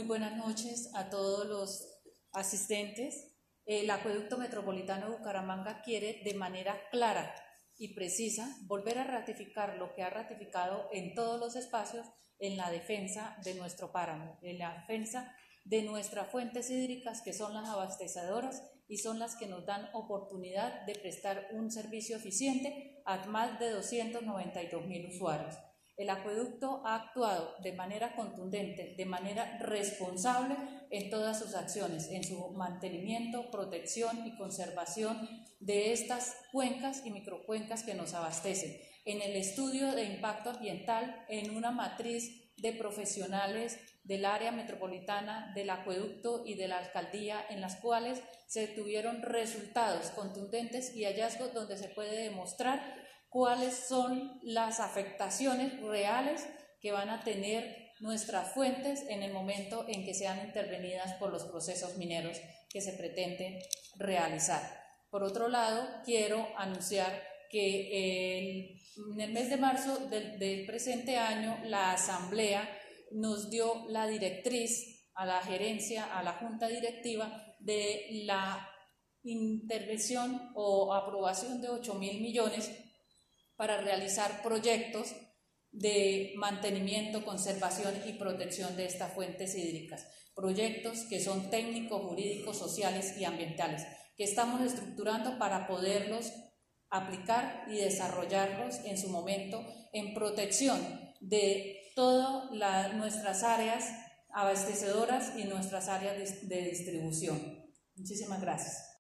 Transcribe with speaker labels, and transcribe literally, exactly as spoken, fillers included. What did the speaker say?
Speaker 1: buenas noches a todos los asistentes. El Acueducto Metropolitano de Bucaramanga quiere de manera clara y precisa volver a ratificar lo que ha ratificado en todos los espacios en la defensa de nuestro páramo, en la defensa de nuestras fuentes hídricas, que son las abastecedoras y son las que nos dan oportunidad de prestar un servicio eficiente a más de doscientos noventa y dos mil usuarios. El acueducto ha actuado de manera contundente, de manera responsable en todas sus acciones, en su mantenimiento, protección y conservación de estas cuencas y microcuencas que nos abastecen, en el estudio de impacto ambiental, en una matriz de profesionales del área metropolitana, del acueducto y de la alcaldía, en las cuales se tuvieron resultados contundentes y hallazgos donde se puede demostrar cuáles son las afectaciones reales que van a tener nuestras fuentes en el momento en que sean intervenidas por los procesos mineros que se pretenden realizar. Por otro lado, quiero anunciar que el, en el mes de marzo del, del presente año la Asamblea nos dio la directriz a la gerencia, a la Junta Directiva, de la intervención o aprobación de ocho mil millones para realizar proyectos de mantenimiento, conservación y protección de estas fuentes hídricas. Proyectos que son técnicos, jurídicos, sociales y ambientales, que estamos estructurando para poderlos aplicar y desarrollarlos en su momento en protección de todas la, nuestras áreas abastecedoras y nuestras áreas de, de distribución. Muchísimas gracias.